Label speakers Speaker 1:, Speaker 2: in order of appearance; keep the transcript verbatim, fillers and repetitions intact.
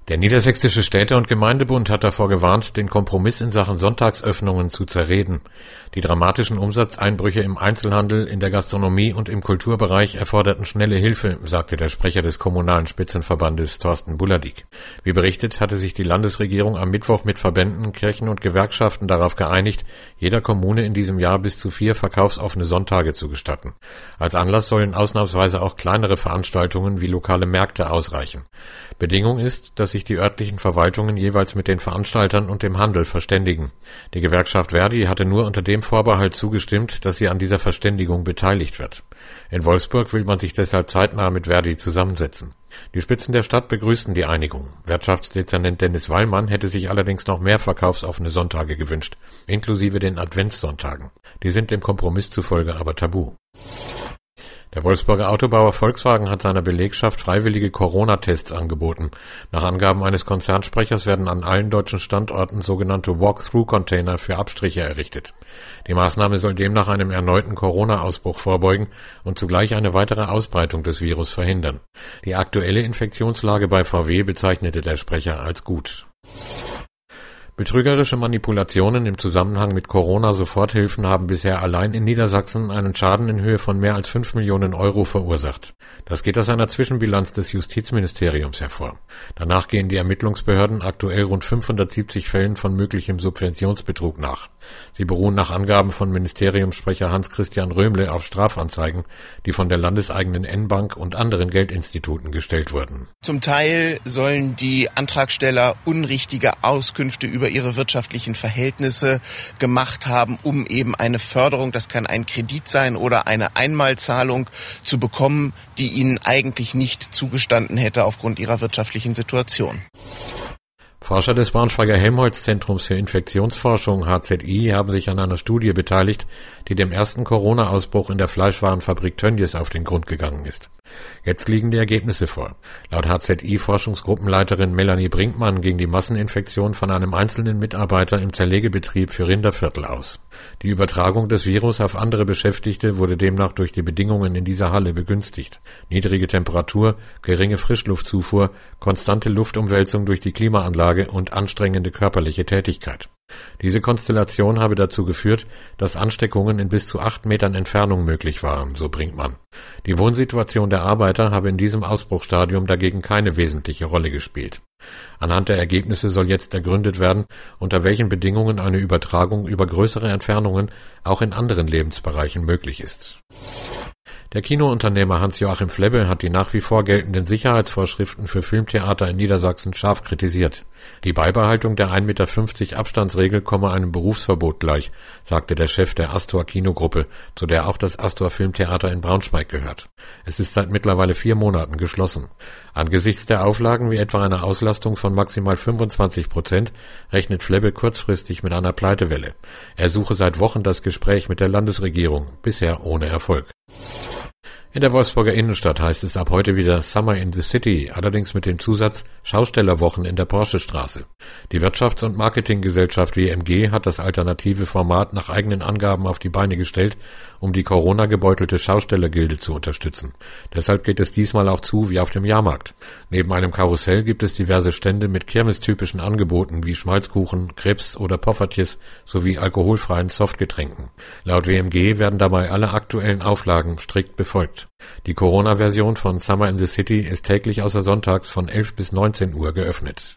Speaker 1: Der Niedersächsische Städte- und Gemeindebund hat davor gewarnt, den Kompromiss in Sachen Sonntagsöffnungen zu zerreden. Die dramatischen Umsatzeinbrüche im Einzelhandel, in der Gastronomie und im Kulturbereich erforderten schnelle Hilfe, sagte der Sprecher des Kommunalen Spitzenverbandes Thorsten Bullerdieck. Wie berichtet, hatte sich die Landesregierung am Mittwoch mit Verbänden, Kirchen und Gewerkschaften darauf geeinigt, jeder Kommune in diesem Jahr bis zu vier verkaufsoffene Sonntage zu gestatten. Als Anlass sollen ausnahmsweise auch kleinere Veranstaltungen wie lokale Märkte ausreichen. Bedingung ist, dass sich die örtlichen Verwaltungen jeweils mit den Veranstaltern und dem Handel verständigen. Die Gewerkschaft Verdi hatte nur unter dem Vorbehalt zugestimmt, dass sie an dieser Verständigung beteiligt wird. In Wolfsburg will man sich deshalb zeitnah mit Verdi zusammensetzen. Die Spitzen der Stadt begrüßten die Einigung. Wirtschaftsdezernent Dennis Wallmann hätte sich allerdings noch mehr verkaufsoffene Sonntage gewünscht, inklusive den Adventssonntagen. Die sind dem Kompromiss zufolge aber tabu. Der Wolfsburger Autobauer Volkswagen hat seiner Belegschaft freiwillige Corona-Tests angeboten. Nach Angaben eines Konzernsprechers werden an allen deutschen Standorten sogenannte Walk-Through-Container für Abstriche errichtet. Die Maßnahme soll demnach einem erneuten Corona-Ausbruch vorbeugen und zugleich eine weitere Ausbreitung des Virus verhindern. Die aktuelle Infektionslage bei V W bezeichnete der Sprecher als gut. Betrügerische Manipulationen im Zusammenhang mit Corona-Soforthilfen haben bisher allein in Niedersachsen einen Schaden in Höhe von mehr als fünf Millionen Euro verursacht. Das geht aus einer Zwischenbilanz des Justizministeriums hervor. Danach gehen die Ermittlungsbehörden aktuell rund fünfhundertsiebzig Fällen von möglichem Subventionsbetrug nach. Sie beruhen nach Angaben von Ministeriumssprecher Hans-Christian Römle auf Strafanzeigen, die von der landeseigenen N-Bank und anderen Geldinstituten gestellt wurden.
Speaker 2: Zum Teil sollen die Antragsteller unrichtige Auskünfte über ihre wirtschaftlichen Verhältnisse gemacht haben, um eben eine Förderung, das kann ein Kredit sein oder eine Einmalzahlung, zu bekommen, die ihnen eigentlich nicht zugestanden hätte aufgrund ihrer wirtschaftlichen Situation.
Speaker 1: Forscher des Braunschweiger Helmholtz-Zentrums für Infektionsforschung H Z I haben sich an einer Studie beteiligt, die dem ersten Corona-Ausbruch in der Fleischwarenfabrik Tönnies auf den Grund gegangen ist. Jetzt liegen die Ergebnisse vor. Laut H Z I-Forschungsgruppenleiterin Melanie Brinkmann ging die Masseninfektion von einem einzelnen Mitarbeiter im Zerlegebetrieb für Rinderviertel aus. Die Übertragung des Virus auf andere Beschäftigte wurde demnach durch die Bedingungen in dieser Halle begünstigt. Niedrige Temperatur, geringe Frischluftzufuhr, konstante Luftumwälzung durch die Klimaanlage und anstrengende körperliche Tätigkeit. Diese Konstellation habe dazu geführt, dass Ansteckungen in bis zu acht Metern Entfernung möglich waren, so Brinkmann. Die Wohnsituation der Arbeiter habe in diesem Ausbruchsstadium dagegen keine wesentliche Rolle gespielt. Anhand der Ergebnisse soll jetzt ergründet werden, unter welchen Bedingungen eine Übertragung über größere Entfernungen auch in anderen Lebensbereichen möglich ist. Der Kinounternehmer Hans-Joachim Flebbe hat die nach wie vor geltenden Sicherheitsvorschriften für Filmtheater in Niedersachsen scharf kritisiert. Die Beibehaltung der ein Meter fünfzig Abstandsregel komme einem Berufsverbot gleich, sagte der Chef der Astor Kinogruppe, zu der auch das Astor Filmtheater in Braunschweig gehört. Es ist seit mittlerweile vier Monaten geschlossen. Angesichts der Auflagen wie etwa einer Auslastung von maximal fünfundzwanzig Prozent rechnet Flebbe kurzfristig mit einer Pleitewelle. Er suche seit Wochen das Gespräch mit der Landesregierung, bisher ohne Erfolg. In der Wolfsburger Innenstadt heißt es ab heute wieder Summer in the City, allerdings mit dem Zusatz Schaustellerwochen in der Porschestraße. Die Wirtschafts- und Marketinggesellschaft W M G hat das alternative Format nach eigenen Angaben auf die Beine gestellt, um die Corona-gebeutelte Schaustellergilde zu unterstützen. Deshalb geht es diesmal auch zu wie auf dem Jahrmarkt. Neben einem Karussell gibt es diverse Stände mit kirmestypischen Angeboten wie Schmalzkuchen, Crepes oder Poffertjes sowie alkoholfreien Softgetränken. Laut W M G werden dabei alle aktuellen Auflagen strikt befolgt. Die Corona-Version von Summer in the City ist täglich außer sonntags von elf bis neunzehn Uhr geöffnet.